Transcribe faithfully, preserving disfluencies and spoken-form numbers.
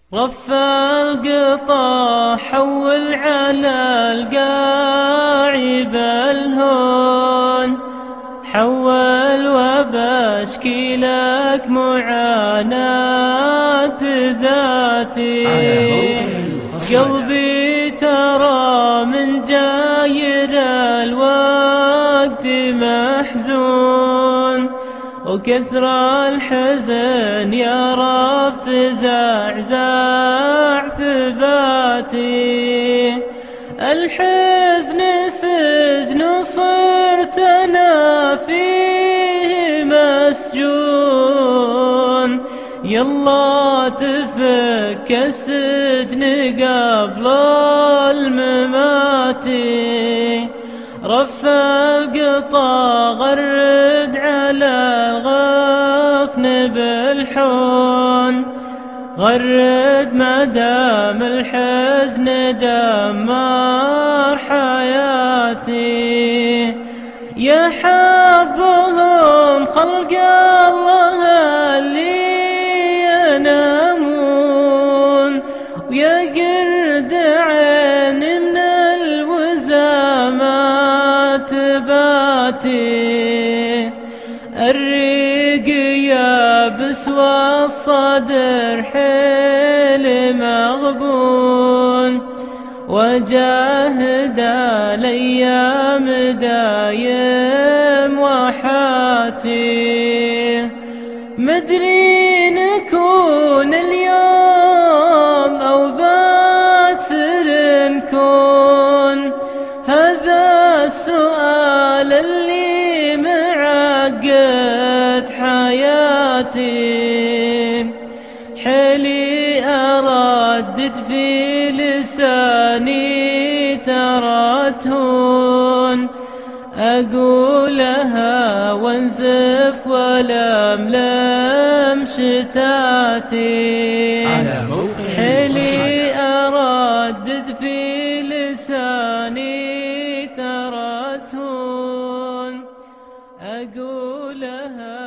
رف القطا حول على القاعي بالهون، حول وبشكي لك معاناة ذاتي. قلبي ترى من جاير الوقت محزون، وكثر الحزن يا رب زعزع ثباتي. الحزن سجن صرت أنا فيه مسجون، يلا تفك السجن قبل الممات. رف القطا غرد على الغصن بالحون، غرد ما دام الحزن دمر حياتي. يا حظهم خلق الله اللي ينامون، ويا قرد عين من الوزامات باتي. الريق يابس والصدر حيل مغبون، وجاهد الايام دايم وحاتي. مدري نكون اليوم او باكر نكون، هذا السؤال اللي معقد حياتي. حيلي أردد في لساني ترى تهون، أقولها وانزف ولملم شتاتي. حيلي أردد في لساني ترى تهون، أقولها